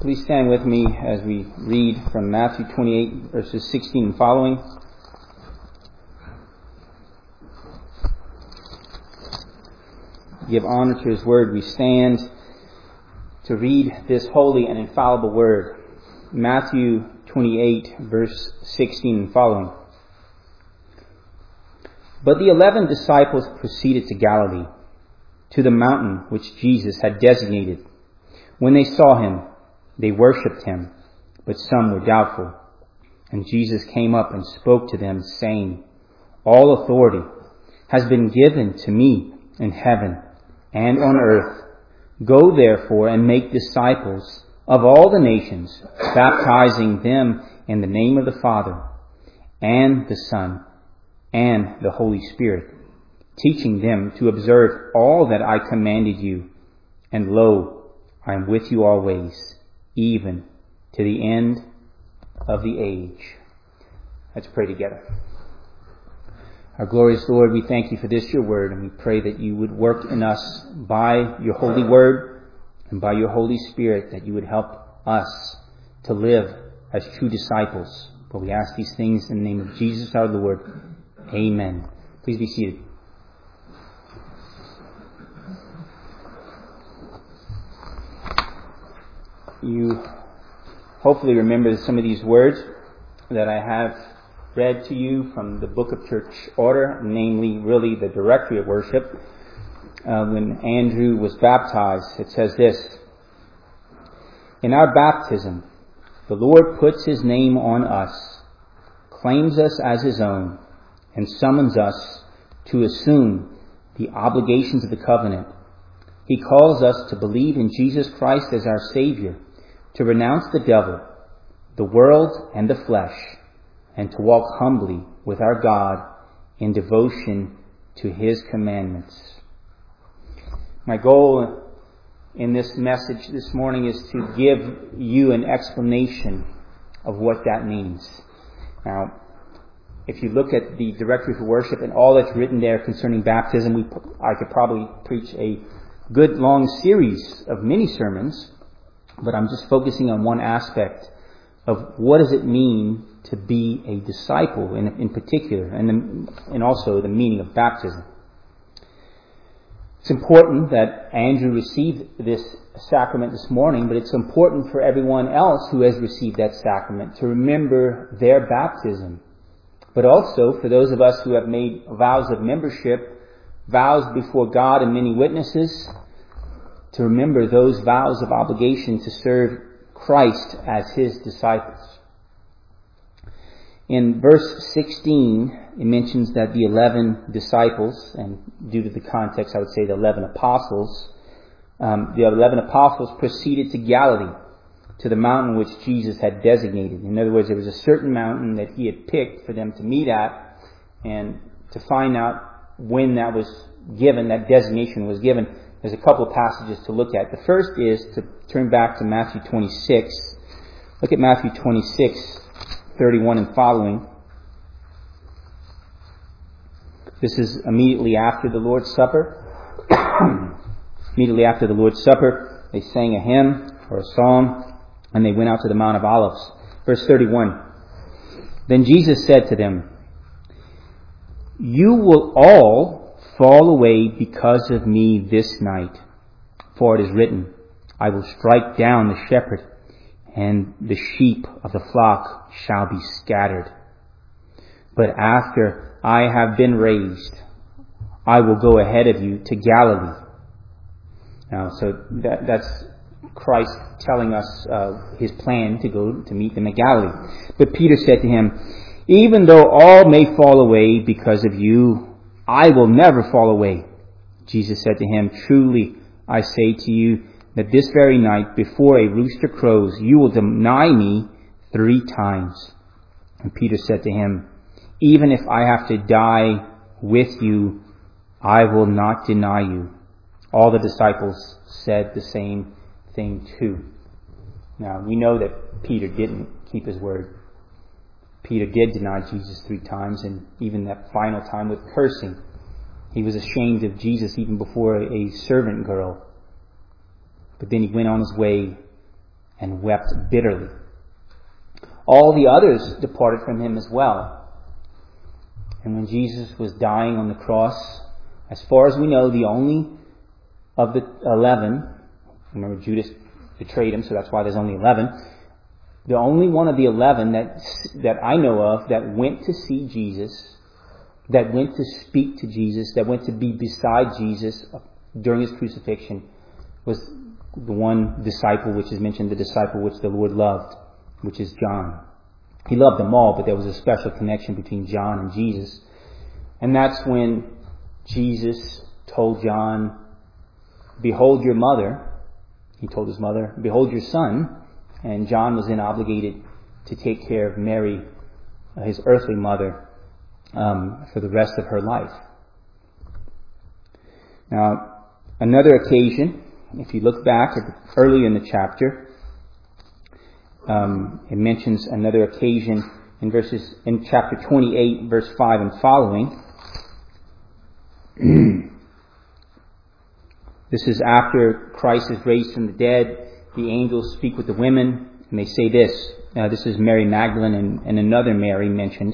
please stand with me as we read from Matthew 28, verses 16 and following. Give honor to His Word. We stand to read this holy and infallible Word. Matthew 28, verse 16 and following. But the 11 disciples proceeded to Galilee, to the mountain which Jesus had designated. When they saw Him, they worshipped Him, but some were doubtful. And Jesus came up and spoke to them, saying, All authority has been given to me in heaven and on earth. Go therefore and make disciples of all the nations, baptizing them in the name of the Father and the Son and the Holy Spirit, teaching them to observe all that I commanded you. And lo, I am with you always, even to the end of the age. Let's pray together. Our glorious Lord, we thank you for this, your word, and we pray that you would work in us by your holy word and by your Holy Spirit, that you would help us to live as true disciples. For we ask these things in the name of Jesus our Lord. Amen. Please be seated. You hopefully remember some of these words that I have read to you from the Book of Church Order, namely really the Directory of Worship. When Andrew was baptized, it says this: In our baptism, the Lord puts His name on us, claims us as His own, and summons us to assume the obligations of the covenant. He calls us to believe in Jesus Christ as our Savior, to renounce the devil, the world, and the flesh, and to walk humbly with our God in devotion to His commandments. My goal in this message this morning is to give you an explanation of what that means. Now, if you look at the Directory for Worship and all that's written there concerning baptism, I could probably preach a good long series of mini sermons, but I'm just focusing on one aspect of what does it mean to be a disciple in particular, and also the meaning of baptism. It's important that Andrew received this sacrament this morning, but it's important for everyone else who has received that sacrament to remember their baptism. But also for those of us who have made vows of membership, vows before God and many witnesses, to remember those vows of obligation to serve Christ as His disciples. In verse 16, it mentions that the 11 disciples, and due to the context I would say the 11 apostles, the 11 apostles proceeded to Galilee, to the mountain which Jesus had designated. In other words, there was a certain mountain that He had picked for them to meet at, and to find out when that was given, that designation was given. There's a couple of passages to look at. The first is to turn back to Matthew 26. Look at Matthew 26, 31 and following. This is immediately after the Lord's Supper. Immediately after the Lord's Supper, they sang a hymn or a psalm, and they went out to the Mount of Olives. Verse 31. Then Jesus said to them, You will all fall away because of me this night. For it is written, I will strike down the shepherd, and the sheep of the flock shall be scattered. But after I have been raised, I will go ahead of you to Galilee. Now, so that's Christ telling us His plan to go to meet them at Galilee. But Peter said to Him, Even though all may fall away because of you, I will never fall away. Jesus said to him, Truly, I say to you that this very night, before a rooster crows, you will deny me 3 times. And Peter said to him, Even if I have to die with you, I will not deny you. All the disciples said the same thing too. Now, we know that Peter didn't keep his word. Peter did deny Jesus 3 times, and even that final time with cursing. He was ashamed of Jesus even before a servant girl. But then he went on his way and wept bitterly. All the others departed from him as well. And when Jesus was dying on the cross, as far as we know, the only of the 11, remember Judas betrayed him, so that's why there's only 11, the only one of the 11 that I know of that went to see Jesus, that went to speak to Jesus, that went to be beside Jesus during his crucifixion, was the one disciple which is mentioned, the disciple which the Lord loved, which is John. He loved them all, but there was a special connection between John and Jesus. And that's when Jesus told John, "Behold your mother." He told his mother, "Behold your son." And John was then obligated to take care of Mary, his earthly mother, for the rest of her life. Now, another occasion, if you look back early in the chapter, it mentions another occasion in chapter 28, verse 5 and following. This is after Christ is raised from the dead. The angels speak with the women, and they say this. This is Mary Magdalene and another Mary mentioned.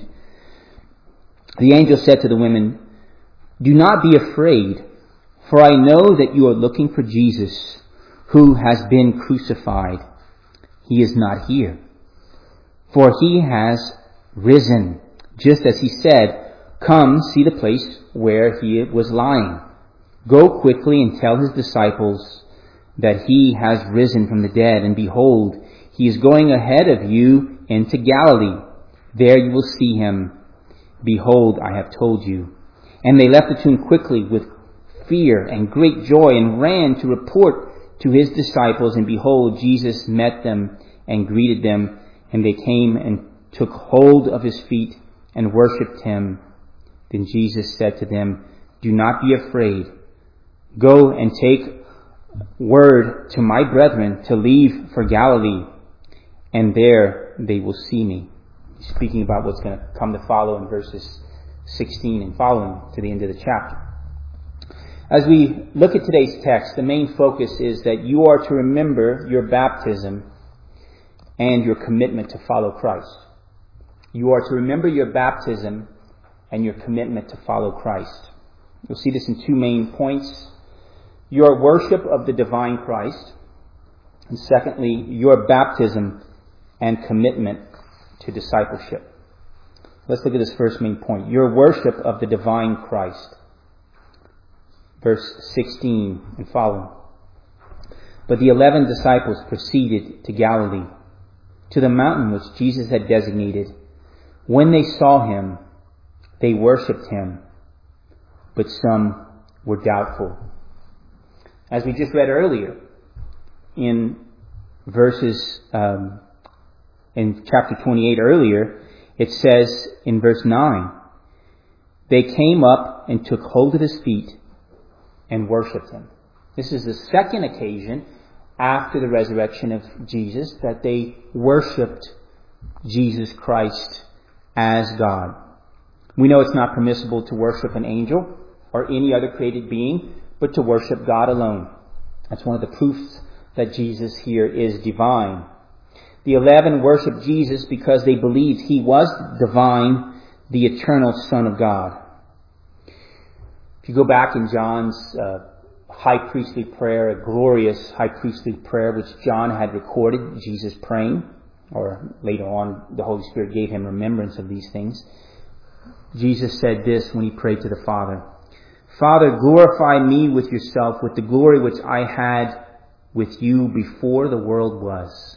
The angel said to the women, "Do not be afraid, for I know that you are looking for Jesus, who has been crucified. He is not here, for he has risen, just as he said. Come, see the place where he was lying. Go quickly and tell his disciples that he has risen from the dead, and behold, he is going ahead of you into Galilee. There you will see him. Behold, I have told you." And they left the tomb quickly with fear and great joy, and ran to report to his disciples. And behold, Jesus met them and greeted them. And they came and took hold of his feet and worshipped him. Then Jesus said to them, "Do not be afraid. Go and take word to my brethren to leave for Galilee, and there they will see me." Speaking about what's going to come to follow in verses 16 and following to the end of the chapter. As we look at today's text, the main focus is that you are to remember your baptism and your commitment to follow Christ. You are to remember your baptism and your commitment to follow Christ. You'll see this in two main points. Your worship of the divine Christ, and secondly, your baptism and commitment to discipleship. Let's look at this first main point. Your worship of the divine Christ. Verse 16 and following. But the 11 disciples proceeded to Galilee, to the mountain which Jesus had designated. When they saw him, they worshipped him, but some were doubtful. As we just read earlier, in chapter 28 earlier, it says in verse 9, they came up and took hold of his feet and worshipped him. This is the second occasion after the resurrection of Jesus that they worshipped Jesus Christ as God. We know it's not permissible to worship an angel or any other created being, but to worship God alone. That's one of the proofs that Jesus here is divine. The 11 worshiped Jesus because they believed he was divine, the eternal Son of God. If you go back in John's high priestly prayer, a glorious high priestly prayer which John had recorded, Jesus praying, or later on the Holy Spirit gave him remembrance of these things. Jesus said this when he prayed to the Father, "Father, glorify me with yourself, with the glory which I had with you before the world was."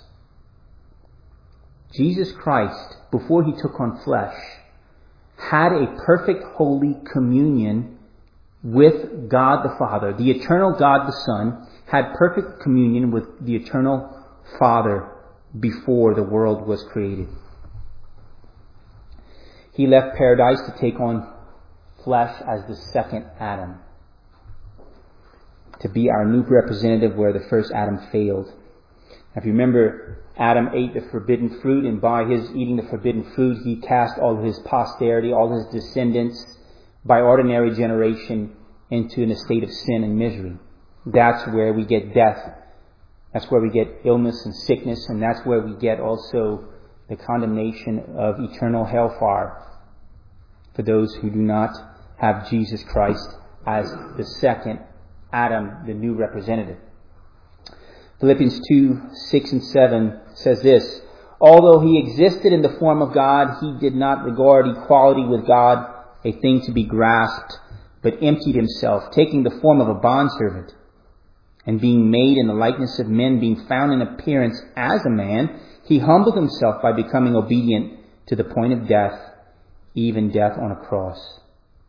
Jesus Christ, before he took on flesh, had a perfect holy communion with God the Father. The eternal God the Son had perfect communion with the eternal Father before the world was created. He left paradise to take on flesh as the second Adam, to be our new representative where the first Adam failed. If you remember, Adam ate the forbidden fruit, and by his eating the forbidden fruit, he cast all of his posterity, all his descendants, by ordinary generation, into an estate of sin and misery. That's where we get death That's where we get illness and sickness, and that's where we get also the condemnation of eternal hellfire for those who do not have Jesus Christ as the second Adam, the new representative. Philippians 2:6-7 says this, "Although he existed in the form of God, he did not regard equality with God a thing to be grasped, but emptied himself, taking the form of a bondservant, and being made in the likeness of men, being found in appearance as a man, he humbled himself by becoming obedient to the point of death, even death on a cross."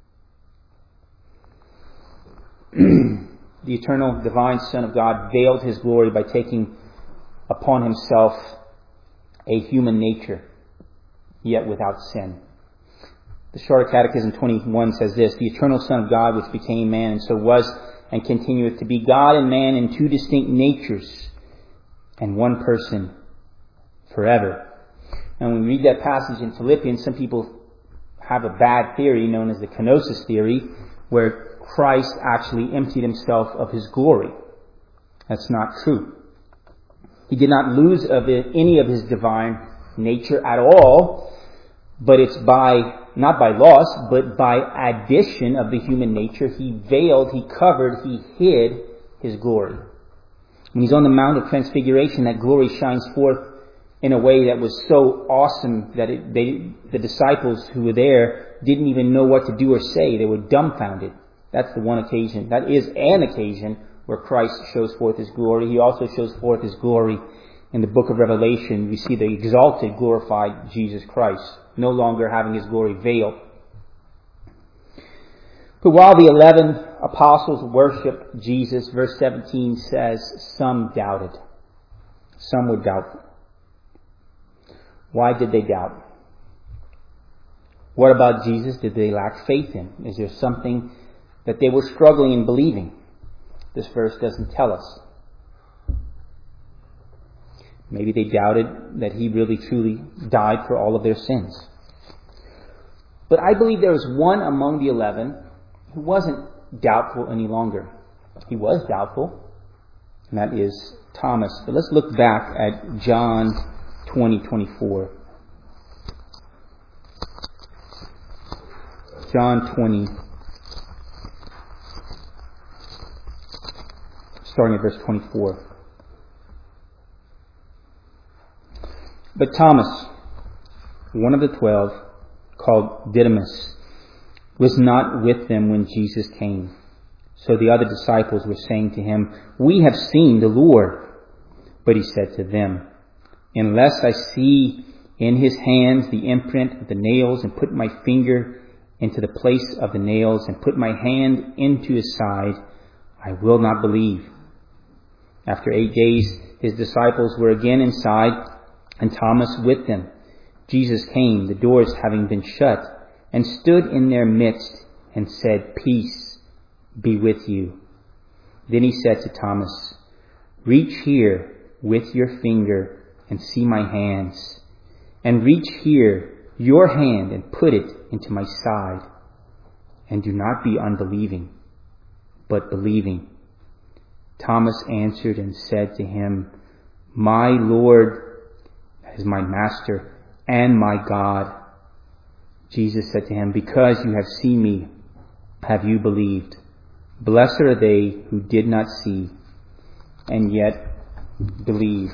The eternal divine Son of God veiled his glory by taking upon himself a human nature, yet without sin. The Shorter Catechism 21 says this, "The eternal Son of God, which became man, and so was and continueth to be God and man in two distinct natures, and one person forever." And when we read that passage in Philippians, some people have a bad theory known as the kenosis theory, where Christ actually emptied himself of his glory. That's not true. He did not lose of it any of his divine nature at all, but it's not by loss, but by addition of the human nature. He veiled, he covered, he hid his glory. When he's on the Mount of Transfiguration, that glory shines forth in a way that was so awesome that the disciples who were there didn't even know what to do or say. They were dumbfounded. That's the one occasion. That is an occasion where Christ shows forth his glory. He also shows forth his glory in the book of Revelation. We see the exalted, glorified Jesus Christ, no longer having his glory veiled. But while the 11 apostles worshiped Jesus, verse 17 says, some doubted. Some were doubtful. Why did they doubt? What about Jesus did they lack faith in? Is there something that they were struggling in believing? This verse doesn't tell us. Maybe they doubted that he really truly died for all of their sins. But I believe there was one among the 11 who wasn't doubtful any longer. He was doubtful, and that is Thomas. But let's look back at John 20:24. John 20, starting at verse 24. But Thomas, one of the 12, called Didymus, was not with them when Jesus came. So the other disciples were saying to him, "We have seen the Lord." But he said to them, "Unless I see in his hands the imprint of the nails, and put my finger into the place of the nails, and put my hand into his side, I will not believe." After 8 days, his disciples were again inside, and Thomas with them. Jesus came, the doors having been shut, and stood in their midst, and said, "Peace be with you." Then he said to Thomas, "Reach here with your finger, and see my hands, and reach here your hand, and put it into my side, and do not be unbelieving, but believing." Thomas answered and said to him, "My Lord," that is my Master, "and my God." Jesus said to him, "Because you have seen me, have you believed? Blessed are they who did not see, and yet believe."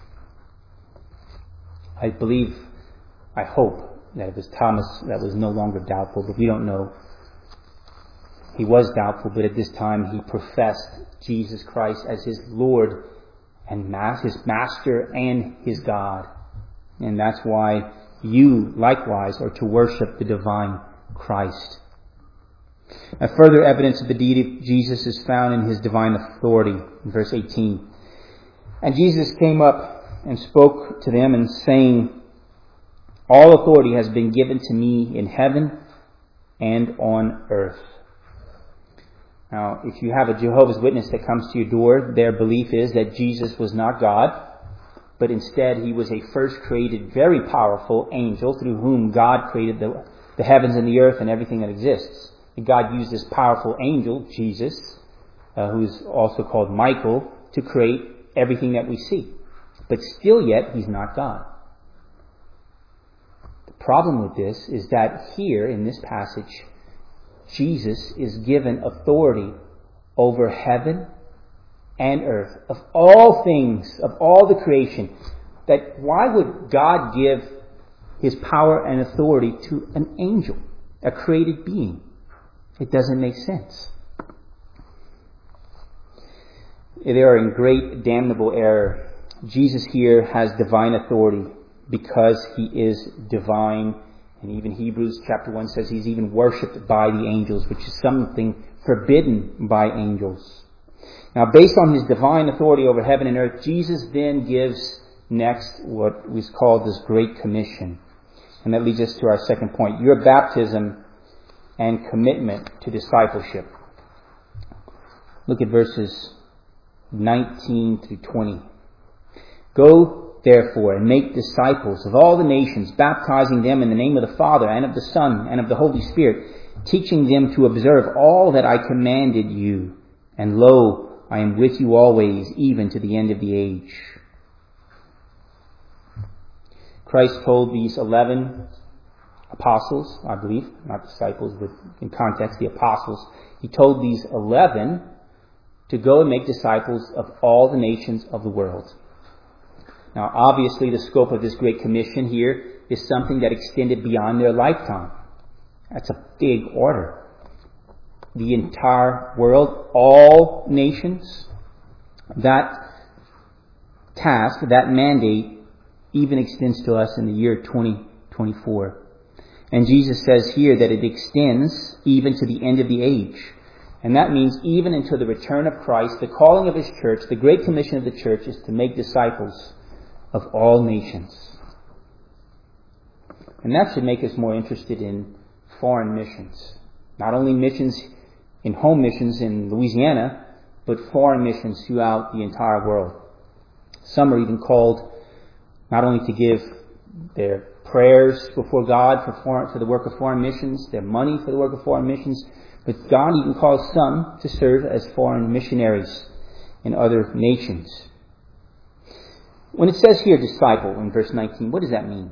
I hope that it was Thomas that was no longer doubtful, but we don't know. He was doubtful, but at this time he professed Jesus Christ as his Lord and his Master and his God. And that's why you likewise are to worship the divine Christ. A further evidence of the deity of Jesus is found in his divine authority in verse 18. "And Jesus came up and spoke to them, and saying, All authority has been given to me in heaven and on earth." Now, if you have a Jehovah's Witness that comes to your door, their belief is that Jesus was not God, but instead he was a first created, very powerful angel through whom God created the heavens and the earth and everything that exists. And God used this powerful angel, Jesus, who's also called Michael, to create everything that we see. But still yet, He's not God. The problem with this is that here in this passage, Jesus is given authority over heaven and earth, of all things, of all the creation. That why would God give His power and authority to an angel, a created being? It doesn't make sense. They are in great damnable error. Jesus here has divine authority because He is divine. And even Hebrews chapter 1 says He's even worshipped by the angels, which is something forbidden by angels. Now, based on His divine authority over heaven and earth, Jesus then gives next what is called this Great Commission. And that leads us to our second point. Your baptism and commitment to discipleship. Look at verses 19 through 20. Go, therefore, and make disciples of all the nations, baptizing them in the name of the Father, and of the Son, and of the Holy Spirit, teaching them to observe all that I commanded you. And lo, I am with you always, even to the end of the age. Christ told these 11 apostles, I believe, not disciples, but in context, the apostles. He told these 11 to go and make disciples of all the nations of the world. Now, obviously, the scope of this Great Commission here is something that extended beyond their lifetime. That's a big order. The entire world, all nations, that task, that mandate, even extends to us in the year 2024. And Jesus says here that it extends even to the end of the age. And that means even until the return of Christ, the calling of His church, the Great Commission of the church is to make disciples of all nations. And that should make us more interested in foreign missions. Not only missions in home missions in Louisiana, but foreign missions throughout the entire world. Some are even called not only to give their prayers before God for the work of foreign missions, their money for the work of foreign missions, but God even calls some to serve as foreign missionaries in other nations. When it says here disciple in verse 19, what does that mean?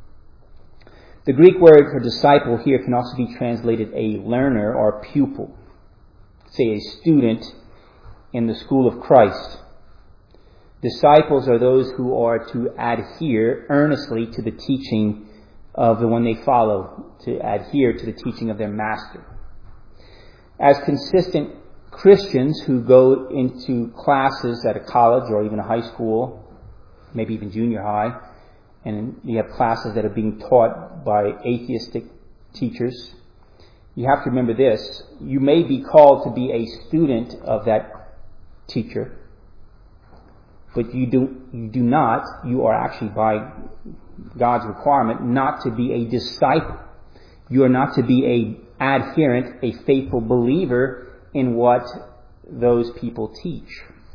The Greek word for disciple here can also be translated a learner or pupil. Say a student in the school of Christ. Disciples are those who are to adhere earnestly to the teaching of the one they follow, to adhere to the teaching of their master. As consistent Christians who go into classes at a college or even a high school, maybe even junior high, and you have classes that are being taught by atheistic teachers, you have to remember this. You may be called to be a student of that teacher, but you are actually by God's requirement not to be a disciple. You are not to be a adherent, a faithful believer in what those people teach.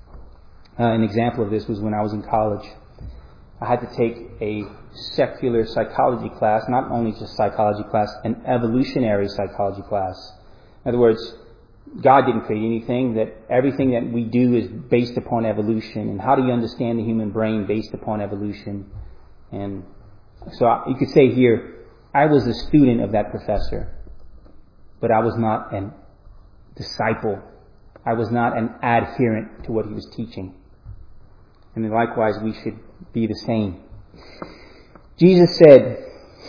An example of this was when I was in college. I had to take a secular psychology class, not only just psychology class, an evolutionary psychology class. In other words, God didn't create anything, that everything that we do is based upon evolution. And how do you understand the human brain based upon evolution? And so you could say here, I was a student of that professor, but I was not a disciple. I was not an adherent to what he was teaching. And likewise, we should be the same. Jesus said,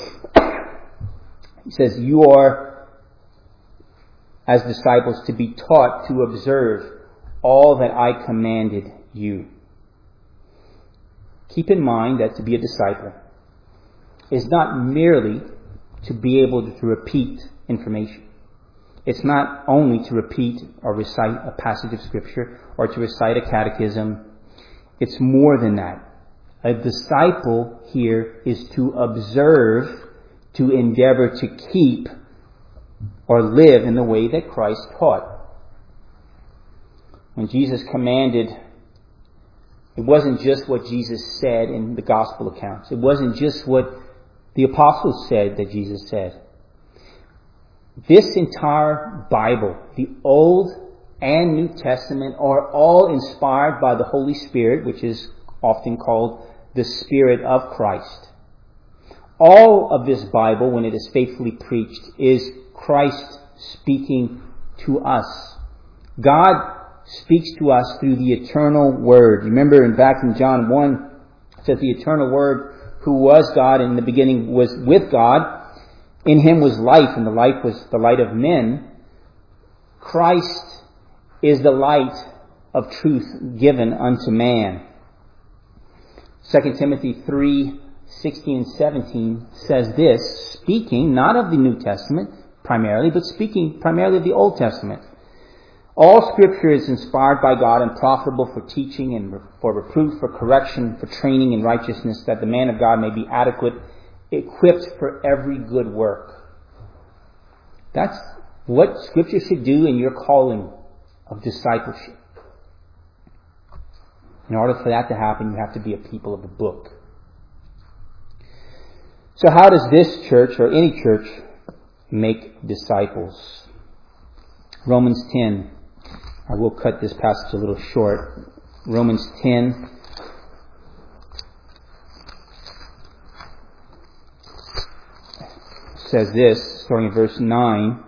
He says, you are, as disciples, to be taught to observe all that I commanded you. Keep in mind that to be a disciple is not merely to be able to repeat information. It's not only to repeat or recite a passage of Scripture or to recite a catechism. It's more than that. A disciple here is to observe, to endeavor to keep or live in the way that Christ taught. When Jesus commanded, it wasn't just what Jesus said in the gospel accounts. It wasn't just what the apostles said that Jesus said. This entire Bible, the Old and New Testament are all inspired by the Holy Spirit, which is often called the Spirit of Christ. All of this Bible, when it is faithfully preached, is Christ speaking to us. God speaks to us through the eternal Word. Remember back in John 1, it says the eternal Word, who was God in the beginning, was with God. In Him was life, and the life was the light of men. Christ is the light of truth given unto man. 2 Timothy 3:16 and 17 says this, speaking not of the New Testament primarily, but speaking primarily of the Old Testament. All Scripture is inspired by God and profitable for teaching and for reproof, for correction, for training in righteousness, that the man of God may be adequate, equipped for every good work. That's what Scripture should do in your calling of discipleship. In order for that to happen, you have to be a people of the book. So how does this church, or any church, make disciples? Romans 10. I will cut this passage a little short. Romans 10. Says this, starting in verse 9.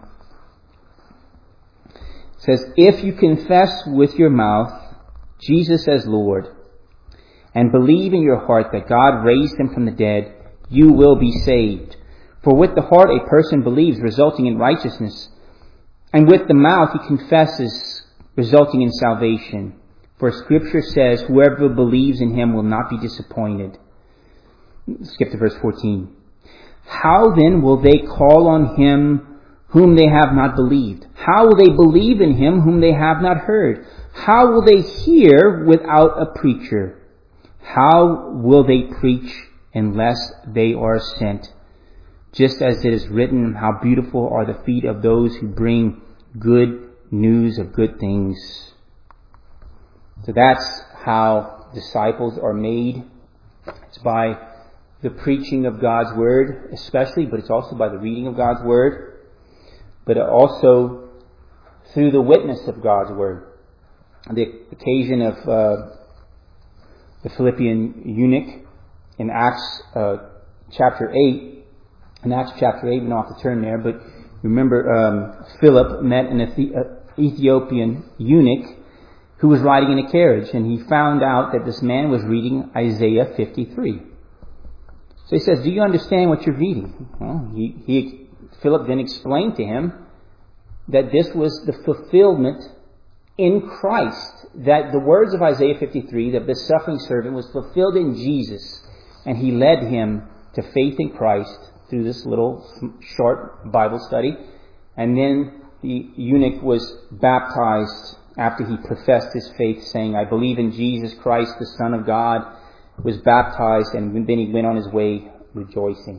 It says, if you confess with your mouth Jesus as Lord, and believe in your heart that God raised Him from the dead, you will be saved. For with the heart a person believes, resulting in righteousness, and with the mouth he confesses, resulting in salvation. For Scripture says, whoever believes in Him will not be disappointed. Skip to verse 14. How then will they call on Him whom they have not believed? How will they believe in Him whom they have not heard? How will they hear without a preacher? How will they preach unless they are sent? Just as it is written, how beautiful are the feet of those who bring good news of good things. So that's how disciples are made. It's by the preaching of God's Word especially, but it's also by the reading of God's Word, but also through the witness of God's Word. The occasion of the Philippian eunuch in Acts chapter 8. In Acts chapter 8, we don't have to turn there, but remember Philip met an Ethiopian eunuch who was riding in a carriage, and he found out that this man was reading Isaiah 53. So he says, do you understand what you're reading? Well, Philip then explained to him that this was the fulfillment in Christ, that the words of Isaiah 53, that the suffering servant, was fulfilled in Jesus, and he led him to faith in Christ through this little short Bible study. And then the eunuch was baptized after he professed his faith, saying, I believe in Jesus Christ, the Son of God, was baptized, and then he went on his way rejoicing.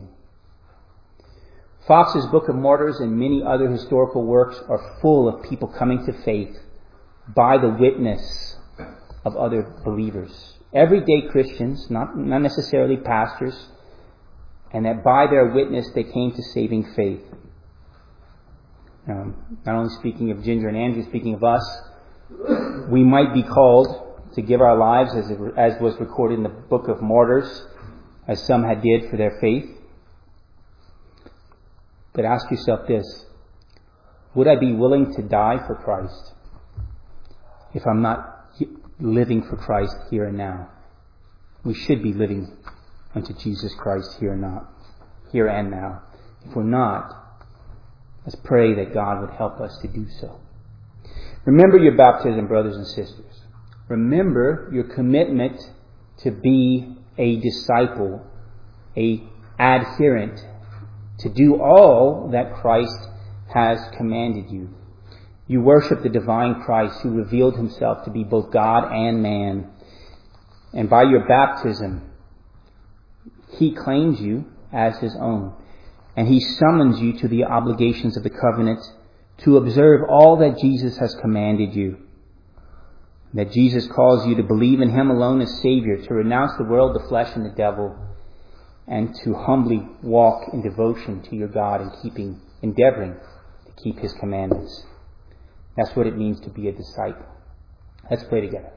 Fox's Book of Martyrs and many other historical works are full of people coming to faith by the witness of other believers. Everyday Christians, not necessarily pastors, and that by their witness they came to saving faith. Not only speaking of Ginger and Andrew, speaking of us, we might be called to give our lives, as was recorded in the Book of Martyrs, as some had did for their faith. But ask yourself this: would I be willing to die for Christ if I'm not living for Christ here and now? We should be living unto Jesus Christ here and now. If we're not, let's pray that God would help us to do so. Remember your baptism, brothers and sisters. Remember your commitment to be a disciple, a adherent, to do all that Christ has commanded you. You worship the divine Christ who revealed Himself to be both God and man. And by your baptism, He claims you as His own. And He summons you to the obligations of the covenant to observe all that Jesus has commanded you. That Jesus calls you to believe in Him alone as Savior, to renounce the world, the flesh, and the devil, and to humbly walk in devotion to your God and endeavoring to keep His commandments. That's what it means to be a disciple. Let's pray together.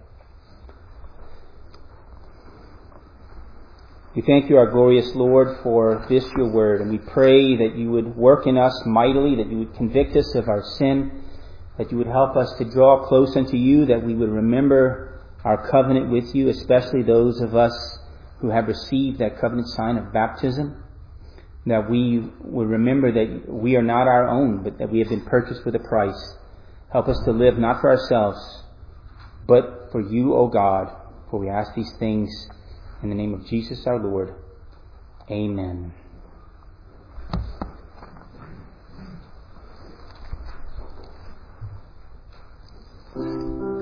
We thank you, our glorious Lord, for this your word, and we pray that you would work in us mightily, that you would convict us of our sin, that you would help us to draw close unto you, that we would remember our covenant with you, especially those of us who have received that covenant sign of baptism, that we would remember that we are not our own, but that we have been purchased with a price. Help us to live not for ourselves, but for you, O God, for we ask these things in the name of Jesus our Lord. Amen.